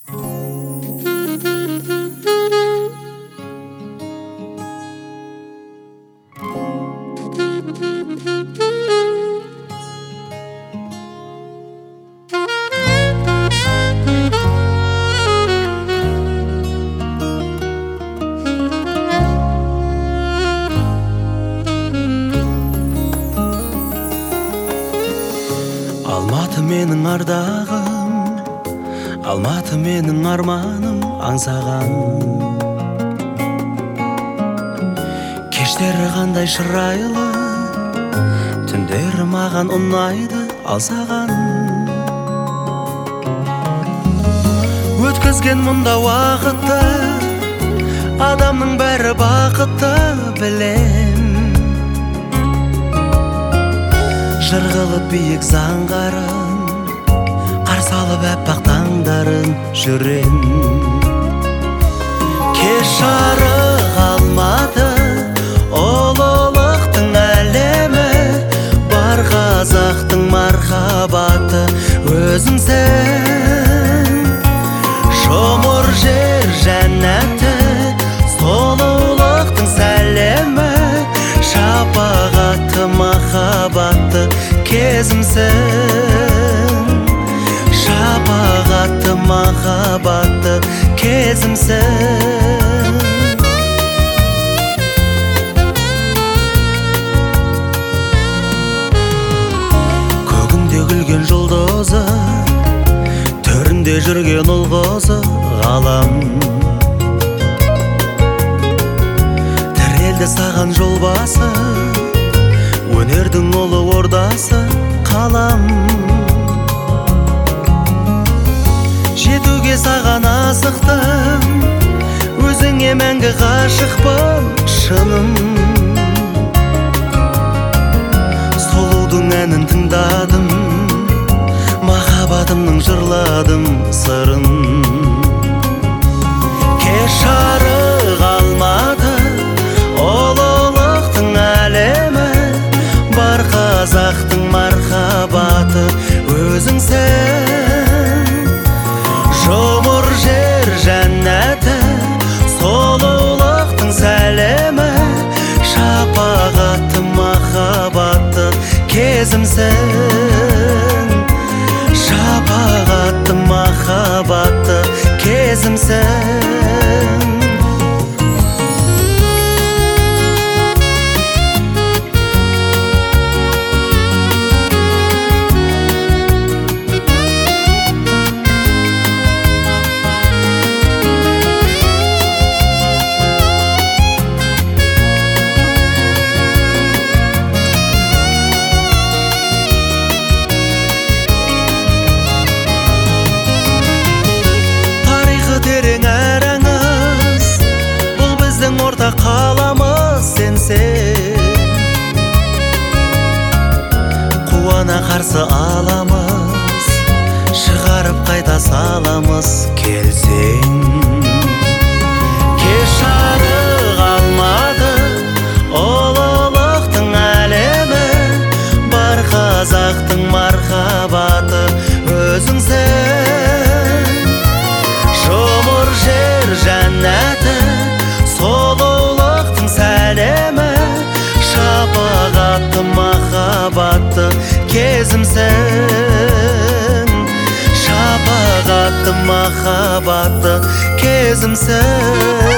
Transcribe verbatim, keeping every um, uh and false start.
Алматы менің ардағым, Алматы менің арманым аңсаған. Кештері қандай шырайлы, түндері маған ұнайды алсаған. Өткізген мұнда уақытты, адамның бәрі бақытты білем. Жырғылып биік заңғарын, қарсы алып әппақ таңдарын жүрем. Кеш жарық Алматы, ұлылықтың әлемі, бар қазақтың мархабаты өзіңсің. Шомыр жер жәннаты, сұлулықтың сәлемі, шапағаты махаббаты кезімсің. Шапағаты махаббаты кезімсің. Көгінде күлген жұлдызы, төрінде жүрген ұл-қызы ғалам. Тірелді саған жол басы, өнердің ұлы ордасы қалам. Жетуге саған асықтым, өзіңе мәңгі ғашықпын шыным. Сұлудың әнін тыңдадым, махаббатымның жырладым сырын. Кеш жарық Алматы, ұлылықтың әлемі, бар қазақтың мархаббаты өзіңсің. Жұмыр жер жәннаты, сұлулықтың сәлемі, шапағаты махаббаты кезімсің. Шапағаты махаббаты кезімсің. Қаламыз сенсең, қуана қарсы аламыз, шығарып қайта саламыз келсең. Кеш жарық Алматы, ұлылықтың әлемі, бар қазақтың мархаббаты өзіңсің. Жұмыр жер жәннаты, сұлулықтың сәлемі, шапағаты махаббаты кезімсің. Шапағаты махаббаты кезімсің.